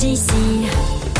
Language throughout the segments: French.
RGC.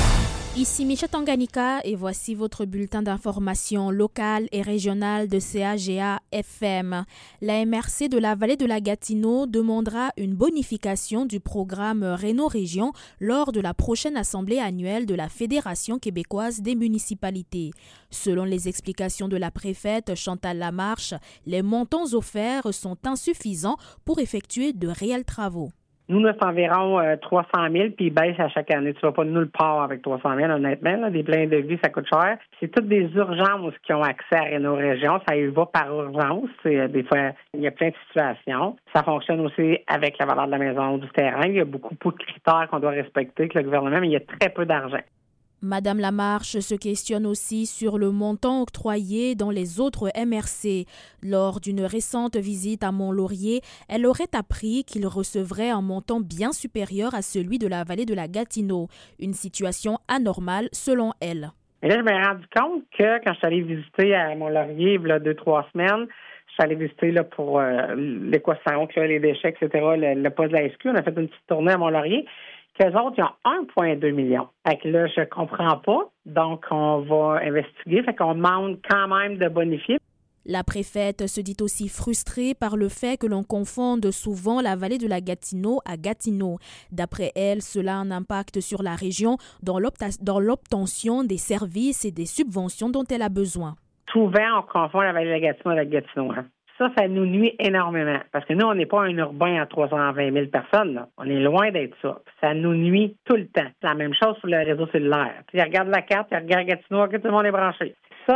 Ici Micha Tanganyika et voici votre bulletin d'information locale et régionale de CAGA FM. La MRC de la vallée de la Gatineau demandera une bonification du programme Réno-Région lors de la prochaine assemblée annuelle de la Fédération québécoise des municipalités. Selon les explications de la préfète Chantal Lamarche, les montants offerts sont insuffisants pour effectuer de réels travaux. Nous, c'est environ 300 000, puis ils baissent à chaque année. Tu vas pas nulle part avec 300 000, honnêtement. Là. Des pleins de vie, ça coûte cher. C'est toutes des urgences qui ont accès à Réno-Région. Ça y va par urgence. Des fois, il y a plein de situations. Ça fonctionne aussi avec la valeur de la maison ou du terrain. Il y a beaucoup de critères qu'on doit respecter avec le gouvernement, mais il y a très peu d'argent. Madame Lamarche se questionne aussi sur le montant octroyé dans les autres MRC. Lors d'une récente visite à Mont-Laurier, elle aurait appris qu'il recevrait un montant bien supérieur à celui de la vallée de la Gatineau. Une situation anormale selon elle. Et là, je me suis rendu compte que quand je suis allée visiter à Mont-Laurier, il y a 2-3 semaines, je suis allée visiter là, pour l'équation, les déchets, etc., le poste de la SQ. On a fait une petite tournée à Mont-Laurier. Qu'eux autres, ils ont 1,2 million. Fait que là, je comprends pas. Donc, on va investiguer. Fait qu'on demande quand même de bonifier. La préfète se dit aussi frustrée par le fait que l'on confonde souvent la vallée de la Gatineau à Gatineau. D'après elle, cela a un impact sur la région dans l'obtention des services et des subventions dont elle a besoin. Souvent, on confond la vallée de la Gatineau avec Gatineau. Ça nous nuit énormément. Parce que nous, on n'est pas un urbain à 320 000 personnes. Là. On est loin d'être ça. Ça nous nuit tout le temps. C'est la même chose sur le réseau cellulaire. Tu regardes la carte, tu regardes Gatineau, OK, tout le monde est branché.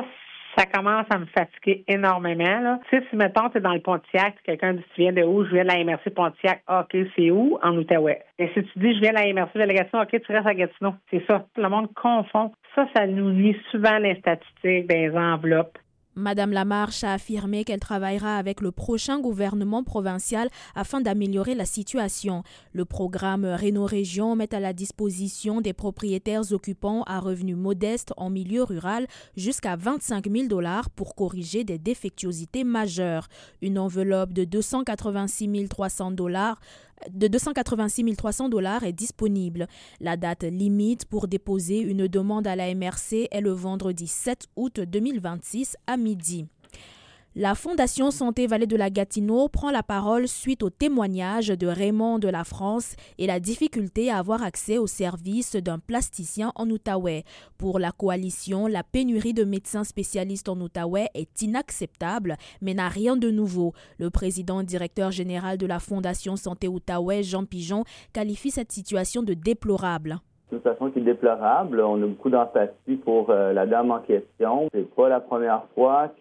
Ça commence à me fatiguer énormément. Là. Tu sais, si, mettons, tu es dans le Pontiac, quelqu'un dit, tu viens de où? Je viens de la MRC Pontiac. OK, c'est où? En Outaouais. Et si tu dis, je viens de la MRC de la Gatineau, OK, tu restes à Gatineau. C'est ça. Le monde confond. Ça nous nuit souvent les statistiques, des enveloppes. Madame Lamarche a affirmé qu'elle travaillera avec le prochain gouvernement provincial afin d'améliorer la situation. Le programme Réno-Région met à la disposition des propriétaires occupants à revenus modestes en milieu rural jusqu'à 25 000 $ pour corriger des défectuosités majeures. Une enveloppe de 286 300 $ est disponible. La date limite pour déposer une demande à la MRC est le vendredi 7 août 2026 à midi. La Fondation Santé Vallée de la Gatineau prend la parole suite au témoignage de Raymond de la France et la difficulté à avoir accès aux services d'un plasticien en Outaouais. Pour la coalition, la pénurie de médecins spécialistes en Outaouais est inacceptable, mais n'a rien de nouveau. Le président et directeur général de la Fondation Santé Outaouais, Jean Pigeon, qualifie cette situation de déplorable. De toute façon, qui est déplorable. On a beaucoup d'empathie pour la dame en question. C'est pas la première fois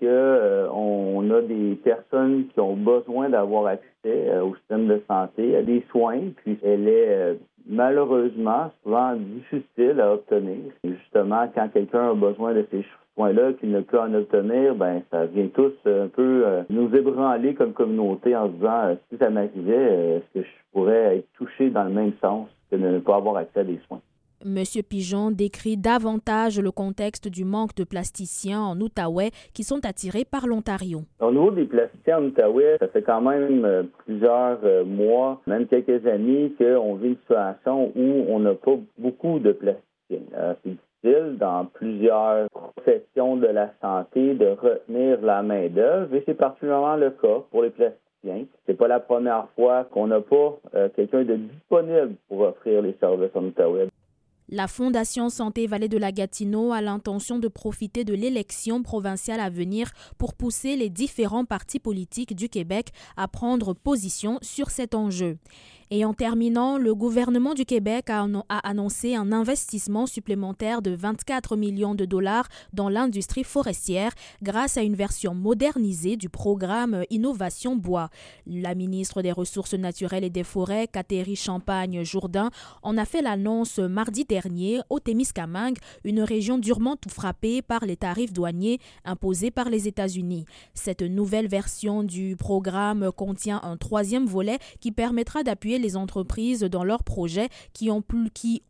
qu'on a des personnes qui ont besoin d'avoir accès au système de santé, à des soins, puis elle est malheureusement souvent difficile à obtenir. Et justement, quand quelqu'un a besoin de ces soins-là, qu'il ne peut en obtenir, ça vient tous un peu nous ébranler comme communauté en se disant si ça m'arrivait, est-ce que je pourrais être touché dans le même sens que de ne pas avoir accès à des soins? Monsieur Pigeon décrit davantage le contexte du manque de plasticiens en Outaouais qui sont attirés par l'Ontario. Au niveau des plasticiens en Outaouais, ça fait quand même plusieurs mois, même quelques années, qu'on vit une situation où on n'a pas beaucoup de plasticiens. C'est difficile dans plusieurs professions de la santé de retenir la main-d'œuvre et c'est particulièrement le cas pour les plasticiens. C'est pas la première fois qu'on n'a pas quelqu'un de disponible pour offrir les services en Outaouais. La Fondation Santé Vallée de la Gatineau a l'intention de profiter de l'élection provinciale à venir pour pousser les différents partis politiques du Québec à prendre position sur cet enjeu. Et en terminant, le gouvernement du Québec a annoncé un investissement supplémentaire de 24 millions de $ dans l'industrie forestière grâce à une version modernisée du programme Innovation Bois. La ministre des Ressources naturelles et des Forêts, Catherine Champagne-Jourdain, en a fait l'annonce mardi dernier au Témiscamingue, une région durement frappée par les tarifs douaniers imposés par les États-Unis. Cette nouvelle version du programme contient un troisième volet qui permettra d'appuyer les entreprises dans leurs projets qui ont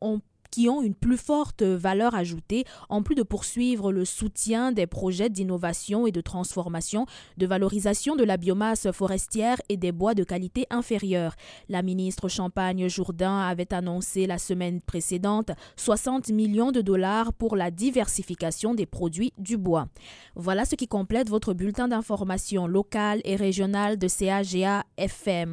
qui ont une plus forte valeur ajoutée, en plus de poursuivre le soutien des projets d'innovation et de transformation, de valorisation de la biomasse forestière et des bois de qualité inférieure. La ministre Champagne-Jourdain avait annoncé la semaine précédente 60 millions de dollars pour la diversification des produits du bois. Voilà ce qui complète votre bulletin d'information locale et régionale de CAGA FM.